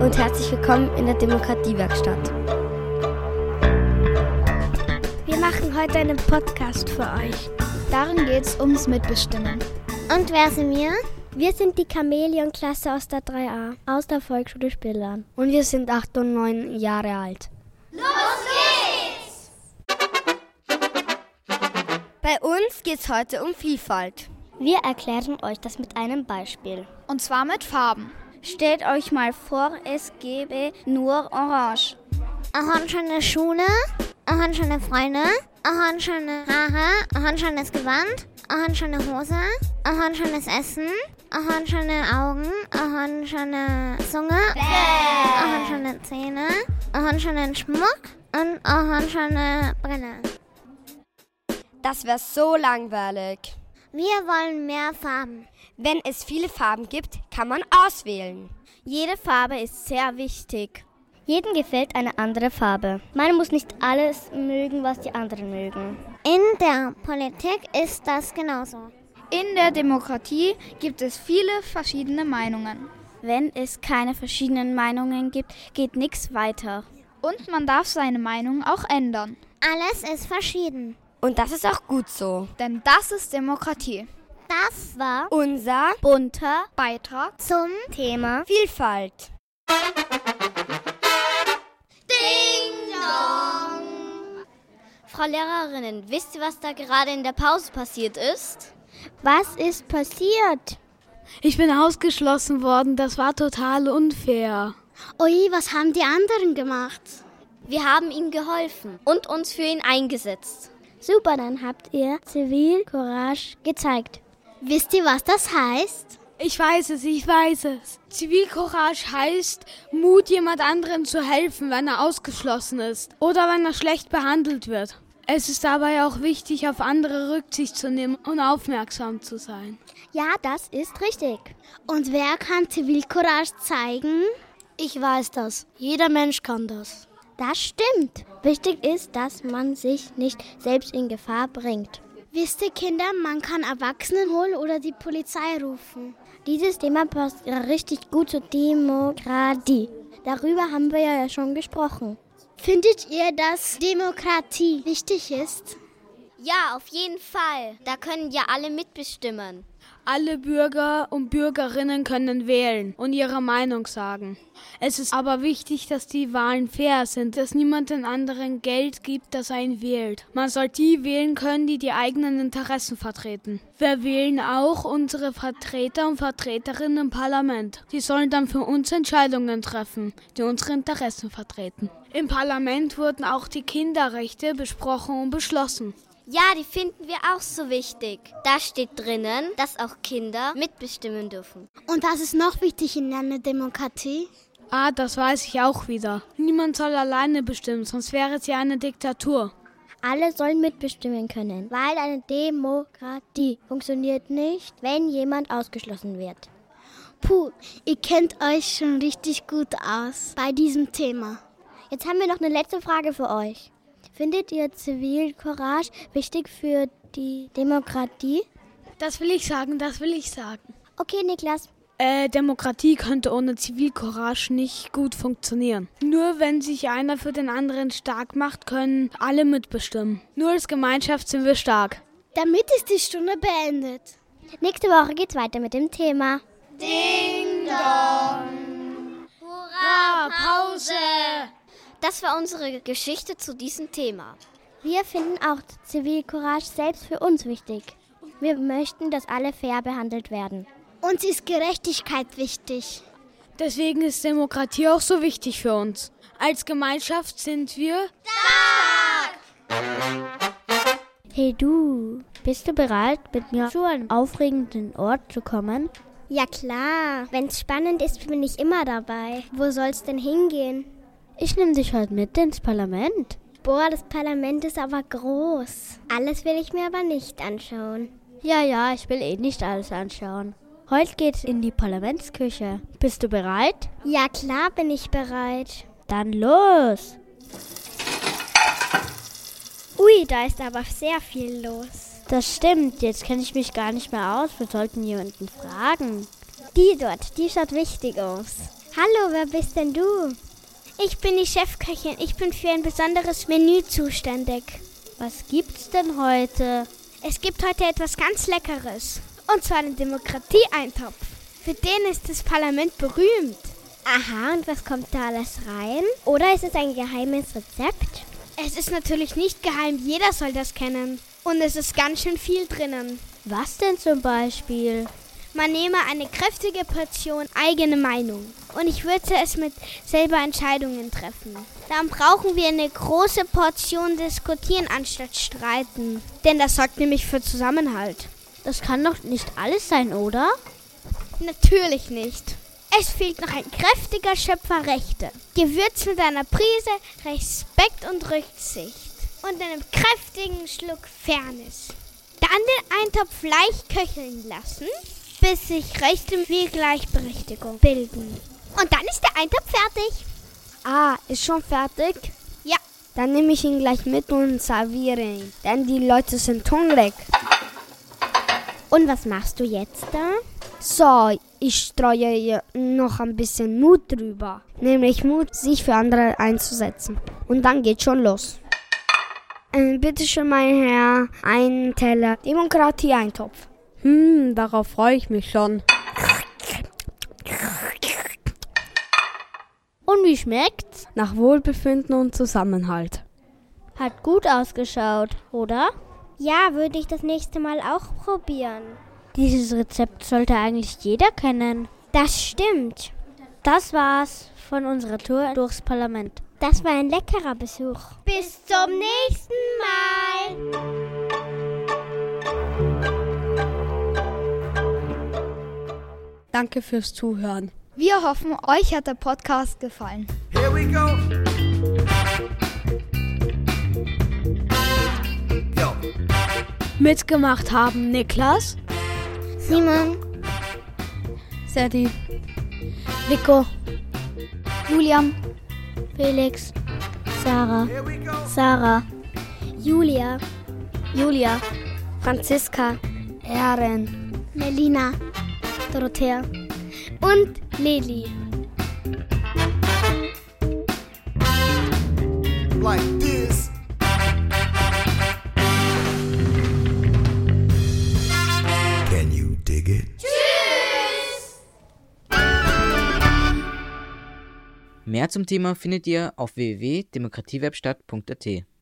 und herzlich willkommen in der Demokratiewerkstatt. Wir machen heute einen Podcast für euch. Darin geht es ums Mitbestimmen. Und wer sind wir? Wir sind die Chamäleon-Klasse aus der 3a, aus der Volksschule Spillern. Und wir sind 8 und 9 Jahre alt. Los geht's! Bei uns geht's heute um Vielfalt. Wir erklären euch das mit einem Beispiel. Und zwar mit Farben. Stellt euch mal vor, es gäbe nur Orange. Orangene Schuhe, orangene Freunde, orangene Haare, orangenes Gewand, orangene Hose, orangenes Essen, orangene Augen, orangene Zunge, orangene Zähne, orangenen Schmuck und orangene Brille. Das wäre so langweilig. Wir wollen mehr Farben. Wenn es viele Farben gibt, kann man auswählen. Jede Farbe ist sehr wichtig. Jedem gefällt eine andere Farbe. Man muss nicht alles mögen, was die anderen mögen. In der Politik ist das genauso. In der Demokratie gibt es viele verschiedene Meinungen. Wenn es keine verschiedenen Meinungen gibt, geht nichts weiter. Und man darf seine Meinung auch ändern. Alles ist verschieden. Und das ist auch gut so. Denn das ist Demokratie. Das war unser bunter Beitrag zum Thema Vielfalt. Ding Dong! Frau Lehrerin, wisst ihr, was da gerade in der Pause passiert ist? Was ist passiert? Ich bin ausgeschlossen worden, das war total unfair. Ui, was haben die anderen gemacht? Wir haben ihm geholfen und uns für ihn eingesetzt. Super, dann habt ihr Zivilcourage gezeigt. Wisst ihr, was das heißt? Ich weiß es. Zivilcourage heißt, Mut, jemand anderen zu helfen, wenn er ausgeschlossen ist oder wenn er schlecht behandelt wird. Es ist dabei auch wichtig, auf andere Rücksicht zu nehmen und aufmerksam zu sein. Ja, das ist richtig. Und wer kann Zivilcourage zeigen? Ich weiß das. Jeder Mensch kann das. Das stimmt. Wichtig ist, dass man sich nicht selbst in Gefahr bringt. Wisst ihr, Kinder, man kann Erwachsenen holen oder die Polizei rufen. Dieses Thema passt richtig gut zur Demokratie. Darüber haben wir ja schon gesprochen. Findet ihr, dass Demokratie wichtig ist? Ja, auf jeden Fall. Da können ja alle mitbestimmen. Alle Bürger und Bürgerinnen können wählen und ihre Meinung sagen. Es ist aber wichtig, dass die Wahlen fair sind, dass niemand den anderen Geld gibt, dass er ihn wählt. Man soll die wählen können, die die eigenen Interessen vertreten. Wir wählen auch unsere Vertreter und Vertreterinnen im Parlament. Die sollen dann für uns Entscheidungen treffen, die unsere Interessen vertreten. Im Parlament wurden auch die Kinderrechte besprochen und beschlossen. Ja, die finden wir auch so wichtig. Da steht drinnen, dass auch Kinder mitbestimmen dürfen. Und was ist noch wichtig in einer Demokratie? Das weiß ich auch wieder. Niemand soll alleine bestimmen, sonst wäre es ja eine Diktatur. Alle sollen mitbestimmen können, weil eine Demokratie funktioniert nicht, wenn jemand ausgeschlossen wird. Puh, ihr kennt euch schon richtig gut aus bei diesem Thema. Jetzt haben wir noch eine letzte Frage für euch. Findet ihr Zivilcourage wichtig für die Demokratie? Das will ich sagen. Okay, Niklas. Demokratie könnte ohne Zivilcourage nicht gut funktionieren. Nur wenn sich einer für den anderen stark macht, können alle mitbestimmen. Nur als Gemeinschaft sind wir stark. Damit ist die Stunde beendet. Nächste Woche geht's weiter mit dem Thema Ding Dong! Hurra, Pause! Das war unsere Geschichte zu diesem Thema. Wir finden auch Zivilcourage selbst für uns wichtig. Wir möchten, dass alle fair behandelt werden. Uns ist Gerechtigkeit wichtig. Deswegen ist Demokratie auch so wichtig für uns. Als Gemeinschaft sind wir stark! Hey du, bist du bereit, mit mir zu einem aufregenden Ort zu kommen? Ja klar, wenn's spannend ist, bin ich immer dabei. Wo soll's denn hingehen? Ich nehme dich heute mit ins Parlament. Boah, das Parlament ist aber groß. Alles will ich mir aber nicht anschauen. Ja, ich will nicht alles anschauen. Heute geht's in die Parlamentsküche. Bist du bereit? Ja, klar bin ich bereit. Dann los! Ui, da ist aber sehr viel los. Das stimmt, jetzt kenne ich mich gar nicht mehr aus. Wir sollten jemanden fragen. Die dort, die schaut wichtig aus. Hallo, wer bist denn du? Ich bin die Chefköchin. Ich bin für ein besonderes Menü zuständig. Was gibt's denn heute? Es gibt heute etwas ganz Leckeres. Und zwar den Demokratie-Eintopf. Für den ist das Parlament berühmt. Aha, und was kommt da alles rein? Oder ist es ein geheimes Rezept? Es ist natürlich nicht geheim, jeder soll das kennen. Und es ist ganz schön viel drinnen. Was denn zum Beispiel? Man nehme eine kräftige Portion eigene Meinung und ich würze es mit selber Entscheidungen treffen. Dann brauchen wir eine große Portion diskutieren anstatt streiten. Denn das sorgt nämlich für Zusammenhalt. Das kann doch nicht alles sein, oder? Natürlich nicht. Es fehlt noch ein kräftiger Schöpfer Rechte. Gewürzt mit einer Prise Respekt und Rücksicht. Und einem kräftigen Schluck Fairness. Dann den Eintopf leicht köcheln lassen, bis sich Rechte wie Gleichberechtigung bilden. Und dann ist der Eintopf fertig. Ah, ist schon fertig? Ja. Dann nehme ich ihn gleich mit und serviere ihn. Denn die Leute sind hungrig. Und was machst du jetzt da? So, ich streue hier noch ein bisschen Mut drüber. Nämlich Mut, sich für andere einzusetzen. Und dann geht's schon los. Bitte schön, mein Herr, einen Teller Demokratie-Eintopf. Darauf freue ich mich schon. Und wie schmeckt's? Nach Wohlbefinden und Zusammenhalt. Hat gut ausgeschaut, oder? Ja, würde ich das nächste Mal auch probieren. Dieses Rezept sollte eigentlich jeder kennen. Das stimmt. Das war's von unserer Tour durchs Parlament. Das war ein leckerer Besuch. Bis zum nächsten Mal. Danke fürs Zuhören. Wir hoffen, euch hat der Podcast gefallen. Here we go. Yo. Mitgemacht haben Niklas, Simon, Sadie, Vico, Julian, Felix, Sarah, Here we go. Sarah, Julia, Franziska, Erin, Melina, Dorothea und Lili. Like this. Can you dig it? Mehr zum Thema findet ihr auf www.demokratiewerkstatt.at.